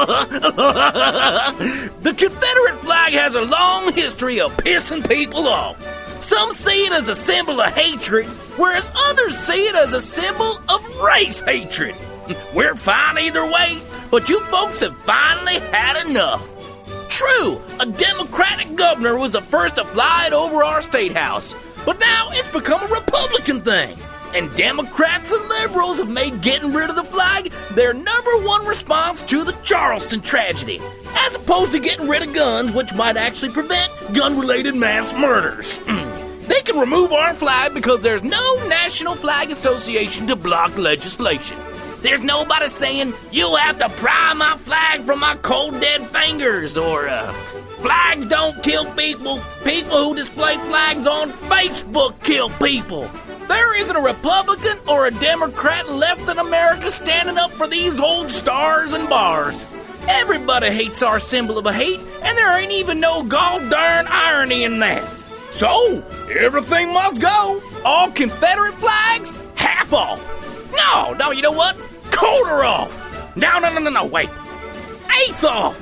[SPEAKER 16] The Confederate flag has a long history of pissing people off. Some see it as a symbol of hatred, whereas others see it as a symbol of race hatred. We're fine either way, but you folks have finally had enough. True, a Democratic governor was the first to fly it over our state house, but now it's become a Republican thing. And Democrats and liberals have made getting rid of the flag their number one response to the Charleston tragedy, as opposed to getting rid of guns, which might actually prevent gun-related mass murders. They can remove our flag because there's no National Flag Association to block legislation. There's nobody saying, you'll have to pry my flag from my cold dead fingers, or, uh, flags don't kill people. People who display flags on Facebook kill people. There isn't a Republican or a Democrat left in America standing up for these old stars and bars. Everybody hates our symbol of a hate, and there ain't even no gall darn irony in that. So, everything must go. All Confederate flags, half off. No, no, you know what? Quarter off. No, no, no, no, no, wait. Eighth off.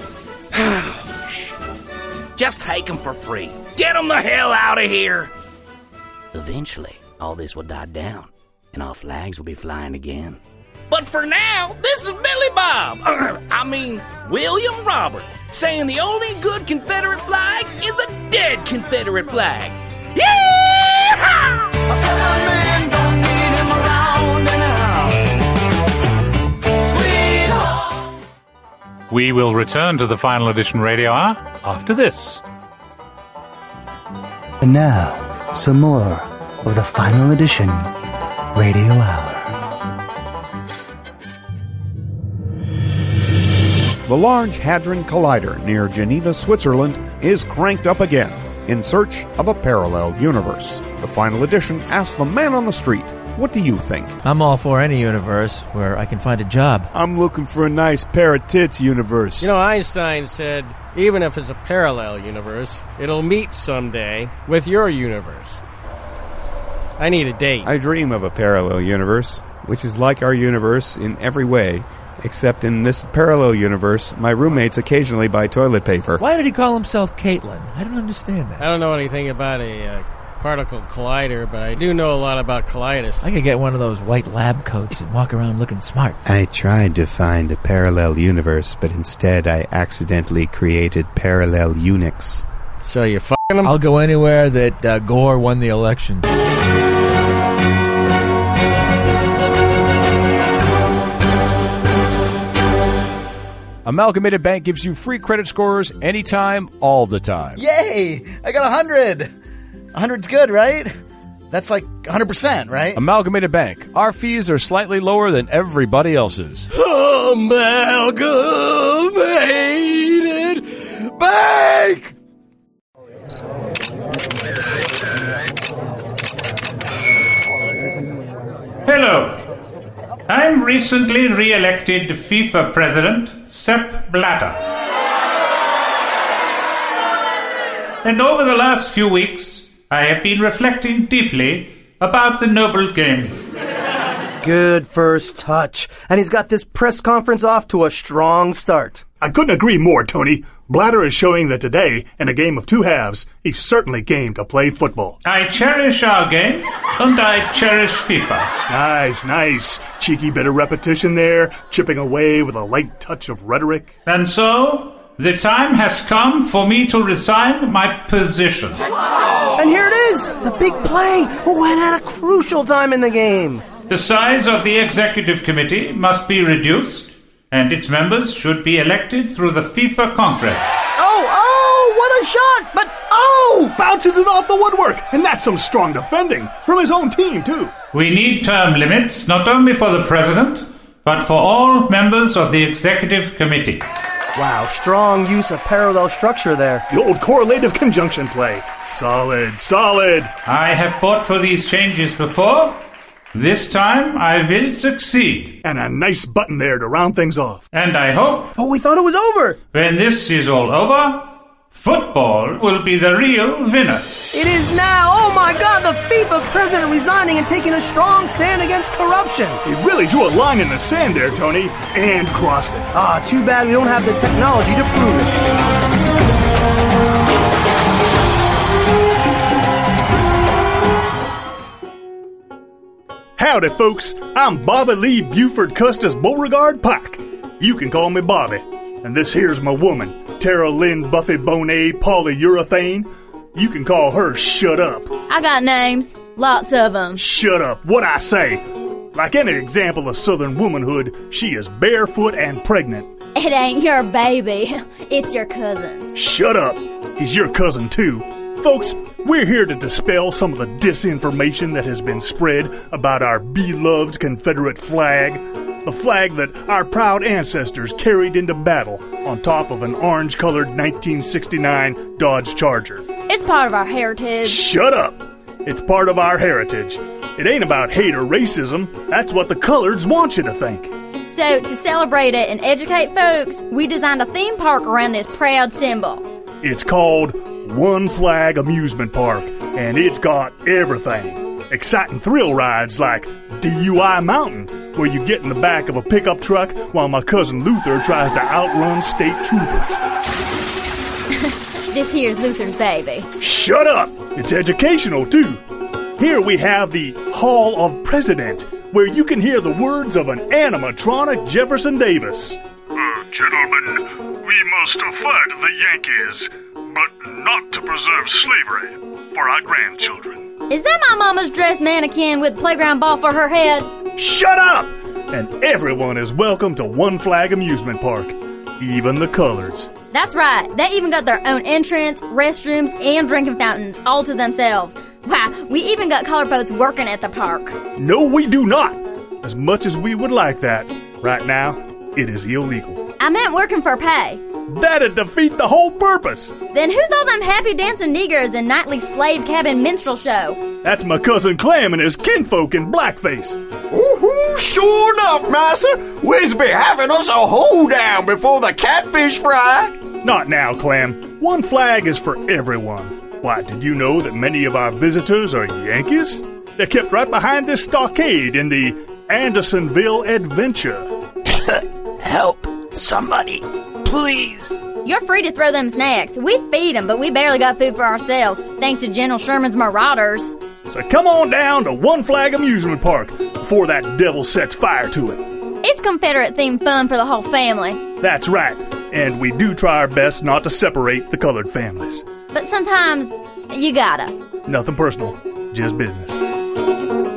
[SPEAKER 16] Just take them for free. Get them the hell out of here.
[SPEAKER 17] Eventually, all this will die down, and our flags will be flying again.
[SPEAKER 16] But for now, this is Billy Bob. I mean, William Robert, saying the only good Confederate flag is a dead Confederate flag. Yeehaw!
[SPEAKER 1] We will return to the Final Edition Radio Hour after this.
[SPEAKER 15] And now, some more of the Final Edition Radio Hour.
[SPEAKER 10] The Large Hadron Collider near Geneva, Switzerland is cranked up again in search of a parallel universe. The Final Edition asks the man on the street, what do you think?
[SPEAKER 5] I'm all for any universe where I can find a job.
[SPEAKER 10] I'm looking for a nice pair of tits universe.
[SPEAKER 7] You know, Einstein said, even if it's a parallel universe, it'll meet someday with your universe. I need a date.
[SPEAKER 10] I dream of a parallel universe, which is like our universe in every way, except in this parallel universe, my roommates occasionally buy toilet paper.
[SPEAKER 5] Why did he call himself Caitlin? I don't understand that.
[SPEAKER 7] I don't know anything about a uh, particle collider, but I do know a lot about colitis.
[SPEAKER 5] I could get one of those white lab coats and walk around looking smart.
[SPEAKER 3] I tried to find a parallel universe, but instead I accidentally created parallel eunuchs.
[SPEAKER 7] So you fucking them?
[SPEAKER 5] I'll go anywhere that uh, Gore won the election.
[SPEAKER 8] Amalgamated Bank gives you free credit scores anytime, all the time.
[SPEAKER 12] Yay! I got a hundred. A hundred's good, right? That's like a hundred percent, right?
[SPEAKER 8] Amalgamated Bank. Our fees are slightly lower than everybody else's.
[SPEAKER 7] Amalgamated Bank!
[SPEAKER 1] Hello. I'm recently re-elected FIFA president, Sepp Blatter. And over the last few weeks, I have been reflecting deeply about the noble game.
[SPEAKER 18] Good first touch. And he's got this press conference off to a strong start.
[SPEAKER 19] I couldn't agree more, Tony. Blatter is showing that today, in a game of two halves, he's certainly game to play football.
[SPEAKER 1] I cherish our game, and I cherish FIFA.
[SPEAKER 19] Nice, nice. Cheeky bit of repetition there, chipping away with a light touch of rhetoric.
[SPEAKER 1] And so, the time has come for me to resign my position.
[SPEAKER 18] And here it is, the big play, when at a crucial time in the game.
[SPEAKER 1] The size of the executive committee must be reduced, and its members should be elected through the FIFA Congress.
[SPEAKER 19] Oh, oh, what a shot! But, oh, bounces it off the woodwork. And that's some strong defending from his own team, too.
[SPEAKER 1] We need term limits, not only for the president, but for all members of the executive committee.
[SPEAKER 18] Wow, strong use of parallel structure there.
[SPEAKER 19] The old correlative conjunction play. Solid, solid.
[SPEAKER 1] I have fought for these changes before. This time, I will succeed.
[SPEAKER 19] And a nice button there to round things off.
[SPEAKER 1] And I hope...
[SPEAKER 18] Oh, we thought it was over.
[SPEAKER 1] When this is all over, football will be the real winner.
[SPEAKER 18] It is now. Oh, my God, the FIFA president resigning and taking a strong stand against corruption.
[SPEAKER 19] He really drew a line in the sand there, Tony, and crossed it.
[SPEAKER 18] Ah, too bad we don't have the technology to prove it.
[SPEAKER 19] Howdy, folks. I'm Bobby Lee Buford Custis Beauregard Pike. You can call me Bobby. And this here's my woman, Tara Lynn Buffy Bonet Polyurethane. You can call her Shut Up.
[SPEAKER 20] I got names. Lots of them.
[SPEAKER 19] Shut up. What I say. Like any example of Southern womanhood, she is barefoot and pregnant.
[SPEAKER 20] It ain't your baby. It's your cousin.
[SPEAKER 19] Shut up. He's your cousin, too. Folks, we're here to dispel some of the disinformation that has been spread about our beloved Confederate flag, the flag that our proud ancestors carried into battle on top of an orange-colored nineteen sixty-nine Dodge Charger.
[SPEAKER 20] It's part of our heritage.
[SPEAKER 19] Shut up! It's part of our heritage. It ain't about hate or racism. That's what the coloreds want you to think.
[SPEAKER 20] So, to celebrate it and educate folks, we designed a theme park around this proud symbol.
[SPEAKER 19] It's called One Flag Amusement Park, and it's got everything. Exciting thrill rides like D U I Mountain, where you get in the back of a pickup truck while my cousin Luther tries to outrun state troopers.
[SPEAKER 20] This here's Luther's baby.
[SPEAKER 19] Shut up! It's educational, too. Here we have the Hall of President, where you can hear the words of an animatronic Jefferson Davis.
[SPEAKER 21] Uh, gentlemen, we must fight the Yankees, but not to preserve slavery for our grandchildren.
[SPEAKER 20] Is that my mama's dress mannequin with playground ball for her head?
[SPEAKER 19] Shut up! And everyone is welcome to One Flag Amusement Park, even the coloreds.
[SPEAKER 20] That's right. They even got their own entrance, restrooms, and drinking fountains all to themselves. Wow, we even got colored folks working at the park.
[SPEAKER 19] No, we do not. As much as we would like that, right now, it is illegal.
[SPEAKER 20] I meant working for pay.
[SPEAKER 19] That'd defeat the whole purpose.
[SPEAKER 20] Then who's all them happy dancing niggers and nightly slave cabin minstrel show?
[SPEAKER 19] That's my cousin Clem and his kinfolk in blackface.
[SPEAKER 25] Ooh, sure enough, master. We's be having us a hoedown before the catfish fry.
[SPEAKER 19] Not now, Clem. One flag is for everyone. Why, did you know that many of our visitors are Yankees? They're kept right behind this stockade in the Andersonville Adventure.
[SPEAKER 25] Help! Somebody! Please!
[SPEAKER 20] You're free to throw them snacks. We feed them, but we barely got food for ourselves, thanks to General Sherman's marauders.
[SPEAKER 19] So come on down to One Flag Amusement Park before that devil sets fire to it.
[SPEAKER 20] It's Confederate-themed fun for the whole family.
[SPEAKER 19] That's right, and we do try our best not to separate the colored families.
[SPEAKER 20] But sometimes, you gotta.
[SPEAKER 19] Nothing personal, just business.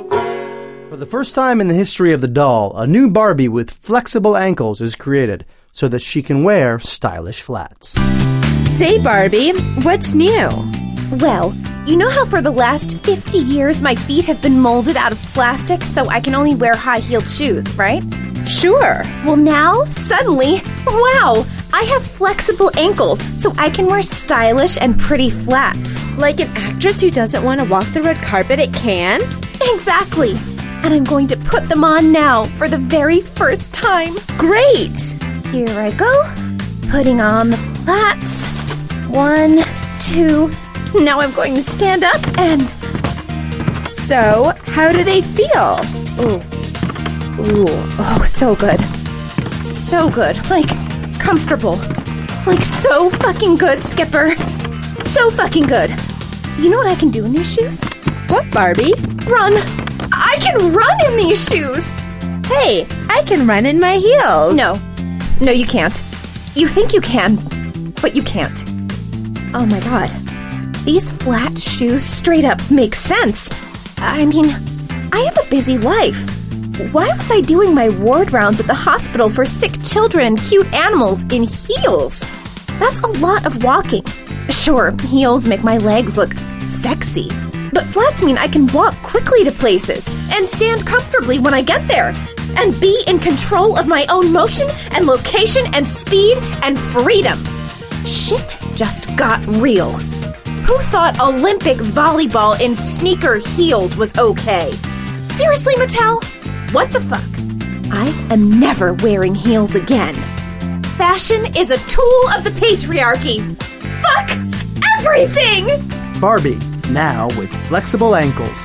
[SPEAKER 18] For the first time in the history of the doll, a new Barbie with flexible ankles is created. so that she can wear stylish flats.
[SPEAKER 2] Say, Barbie, what's new? Well, you know how for the last fifty years my feet have been molded out of plastic so I can only wear high-heeled shoes, right? Sure. Well, now, suddenly, wow, I have flexible ankles so I can wear stylish and pretty flats. Like an actress who doesn't want to walk the red carpet at Cannes? Exactly. And I'm going to put them on now for the very first time. Great. Here I go. Putting on the flats. One, two. Now I'm going to stand up and... So, how do they feel? Ooh. Ooh. Oh, so good. So good. Like, comfortable. Like, so fucking good, Skipper. So fucking good. You know what I can do in these shoes? What, Barbie? Run. I can run in these shoes. Hey, I can run in my heels. No. No, you can't. You think you can, but you can't. Oh my god. These flat shoes straight up make sense. I mean, I have a busy life. Why was I doing my ward rounds at the hospital for sick children and cute animals in heels? That's a lot of walking. Sure, heels make my legs look sexy, but flats mean I can walk quickly to places and stand comfortably when I get there and be in control of my own motion and location and speed and freedom. Shit just got real. Who thought Olympic volleyball in sneaker heels was okay? Seriously, Mattel? What the fuck? I am never wearing heels again. Fashion is a tool of the patriarchy. Fuck everything!
[SPEAKER 18] Barbie, now with flexible ankles.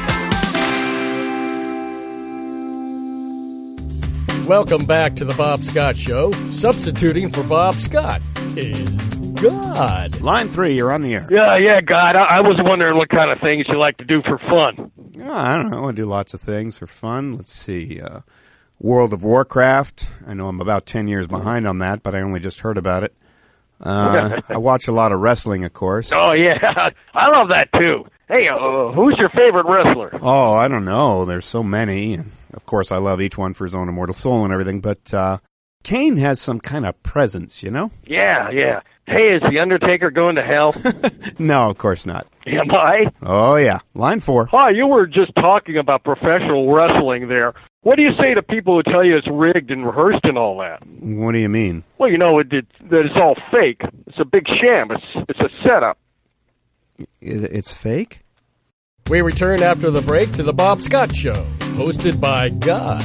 [SPEAKER 7] Welcome back to the Bob Scott Show. Substituting for Bob Scott is God.
[SPEAKER 10] Line three, you're on the air.
[SPEAKER 6] Yeah, yeah, God. I, I was wondering what kind of things you like to do for fun.
[SPEAKER 10] Oh, I don't know. I do lots of things for fun. Let's see. Uh, World of Warcraft. I know I'm about ten years behind on that, but I only just heard about it. Uh, I watch a lot of wrestling, of course.
[SPEAKER 6] Oh, yeah. I love that, too. Hey, uh, who's your favorite wrestler?
[SPEAKER 10] Oh, I don't know. There's so many. Of course, I love each one for his own immortal soul and everything, but uh, Kane has some kind of presence, you know?
[SPEAKER 6] Yeah, yeah. Hey, is The Undertaker going to hell?
[SPEAKER 10] No, of course not.
[SPEAKER 6] Am I?
[SPEAKER 10] Oh, yeah. Line four.
[SPEAKER 6] Hi, you were just talking about professional wrestling there. What do you say to people who tell you it's rigged and rehearsed and all that?
[SPEAKER 10] What do you mean?
[SPEAKER 6] Well, you know, it, it, that it's all fake. It's a big sham. It's, it's a setup.
[SPEAKER 10] It's fake?
[SPEAKER 7] We return after the break to the Bob Scott Show, hosted by God.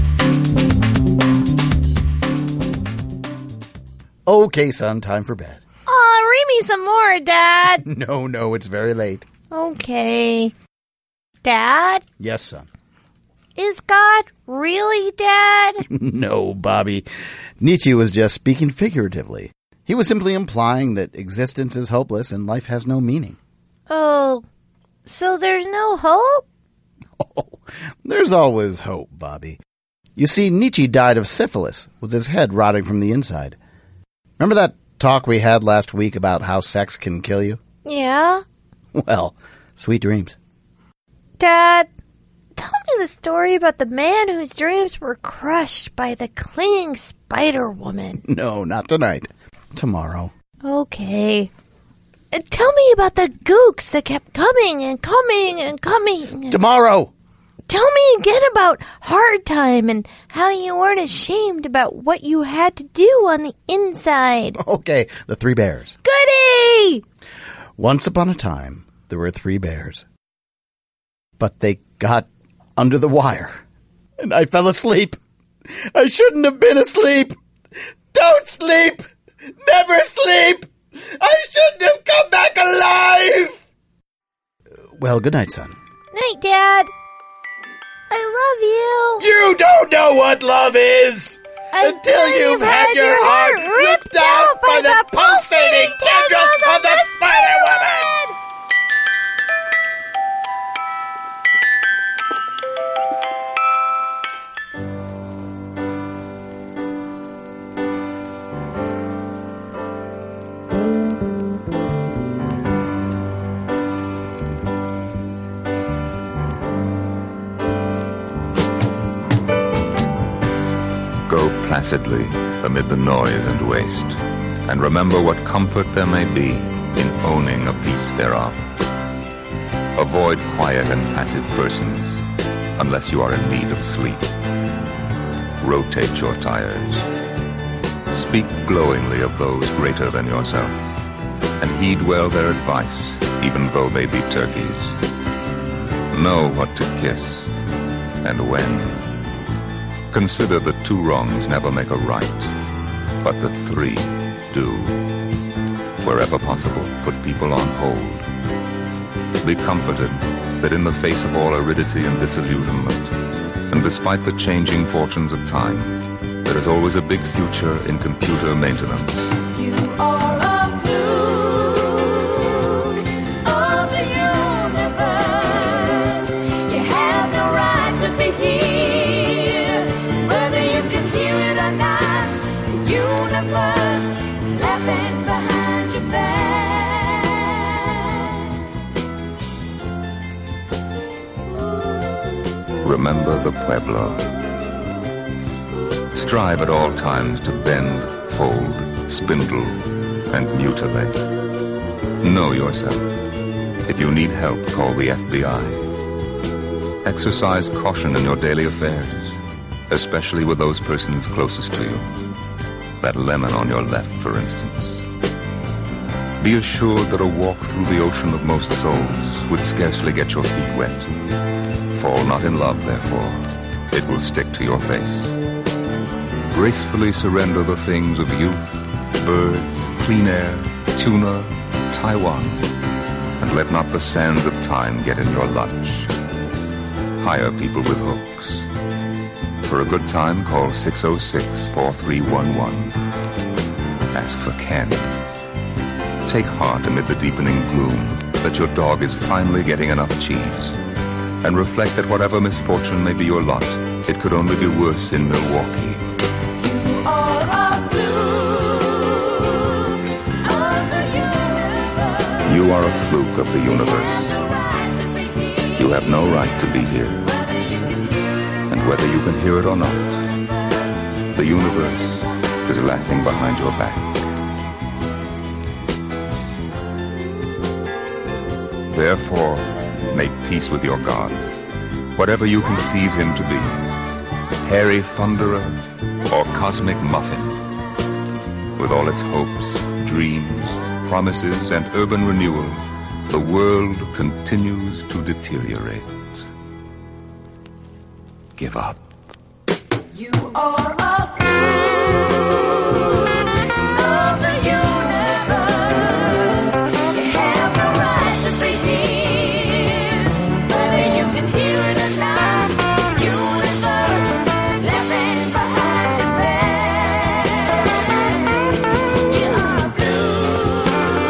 [SPEAKER 12] Okay, son, time for bed.
[SPEAKER 9] Aw, read me some more, Dad.
[SPEAKER 12] No, no, it's very late.
[SPEAKER 9] Okay. Dad?
[SPEAKER 12] Yes, son.
[SPEAKER 9] Is God really dead?
[SPEAKER 12] No, Bobby. Nietzsche was just speaking figuratively. He was simply implying that existence is hopeless and life has no meaning.
[SPEAKER 9] Oh, so there's no hope?
[SPEAKER 12] Oh, there's always hope, Bobby. You see, Nietzsche died of syphilis, with his head rotting from the inside. Remember that talk we had last week about how sex can kill you?
[SPEAKER 9] Yeah.
[SPEAKER 12] Well, sweet dreams.
[SPEAKER 9] Dad, tell me the story about the man whose dreams were crushed by the clinging spider woman.
[SPEAKER 12] No, not tonight. Tomorrow.
[SPEAKER 9] Okay. Uh, tell me about the gooks that kept coming and coming and coming. And...
[SPEAKER 12] Tomorrow!
[SPEAKER 9] Tell me again about hard time and how you weren't ashamed about what you had to do on the inside.
[SPEAKER 12] Okay, the three bears.
[SPEAKER 9] Goody!
[SPEAKER 12] Once upon a time, there were three bears. But they got under the wire, and I fell asleep. I shouldn't have been asleep. Don't sleep! Never sleep! I shouldn't have come back alive! Well, good night, son.
[SPEAKER 9] Night, Dad. I love you.
[SPEAKER 12] You don't know what love is until, until you've, you've had, had your heart ripped, ripped out by, by the pulsating tendrils of the Spider Woman.
[SPEAKER 22] Go placidly
[SPEAKER 4] amid the noise and waste, and remember what comfort there may be in owning a piece thereof. Avoid quiet and passive persons, unless you are in need of sleep. Rotate your tires. Speak glowingly of those greater than yourself, and heed well their advice, even though they be turkeys. Know what to kiss, and when. Consider that two wrongs never make a right, but that three do. Wherever possible, put people on hold. Be comforted that in the face of all aridity and disillusionment, and despite the changing fortunes of time, there is always a big future in computer maintenance.
[SPEAKER 14] You are a fluke of the universe. You have no right to be here. Whether you can hear it or not, the universe is laughing behind your back.
[SPEAKER 4] Remember the Pueblo. Strive at all times to bend, fold, spindle, and mutilate. Know yourself. If you need help, call the F B I. Exercise caution in your daily affairs, especially with those persons closest to you. That lemon on your left, for instance. Be assured that a walk through the ocean of most souls would scarcely get your feet wet. Fall not in love, therefore. It will stick to your face. Gracefully surrender the things of youth, birds, clean air, tuna, Taiwan, and let not the sands of time get in your lunch. Hire people with hooks. For a good time, call six oh six, four three one one. Ask for candy. Take heart amid the deepening gloom that your dog is finally getting enough cheese, and reflect that whatever misfortune may be your lot, it could only be worse in Milwaukee. You are a fluke of the universe. You have no right to be here. And whether you can hear it or not, the universe is laughing behind your back. Therefore, make peace with your God, whatever you conceive him to be, hairy thunderer or cosmic muffin. With all its hopes, dreams, promises, and urban renewal, the world continues to deteriorate. Give up.
[SPEAKER 14] You are a fool of the universe. You have no right to be here. Whether you can hear it or not, the universe laughing behind your back. You are a fool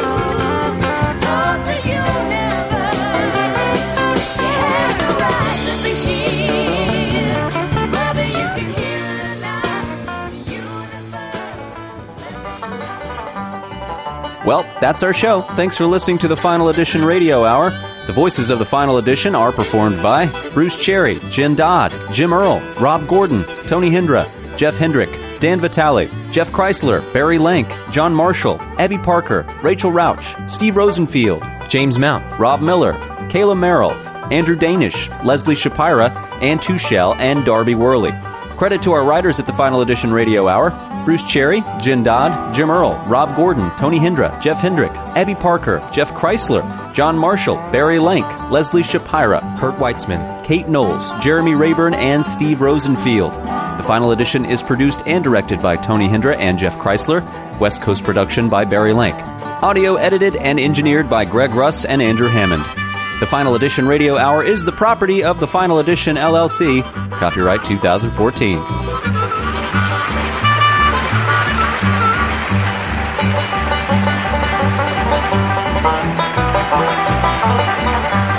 [SPEAKER 14] of the universe. You have no right to be here. Whether you can hear it or not, the
[SPEAKER 22] Well, that's our show. Thanks for listening to the Final Edition Radio Hour. The voices of the Final Edition are performed by Bruce Cherry, Jen Dodd, Jim Earl, Rob Gordon, Tony Hindra, Jeff Hendrick, Dan Vitale, Jeff Chrysler, Barry Lank, John Marshall, Abby Parker, Rachel Rauch, Steve Rosenfield, James Mount, Rob Miller, Kayla Merrill, Andrew Danish, Leslie Shapira, Ann Tuchel, and Darby Worley. Credit to our writers at the Final Edition Radio Hour: Bruce Cherry, Jen Dodd, Jim Earl, Rob Gordon, Tony Hindra, Jeff Hendrick, Abby Parker, Jeff Chrysler, John Marshall, Barry Lank, Leslie Shapira, Kurt Weitzman, Kate Knowles, Jeremy Rayburn, and Steve Rosenfield. The Final Edition is produced and directed by Tony Hindra and Jeff Chrysler. West Coast production by Barry Lank. Audio edited and engineered by Greg Russ and Andrew Hammond. The Final Edition Radio Hour is the property of the Final Edition, L L C. Copyright two thousand fourteen.
[SPEAKER 14] universe.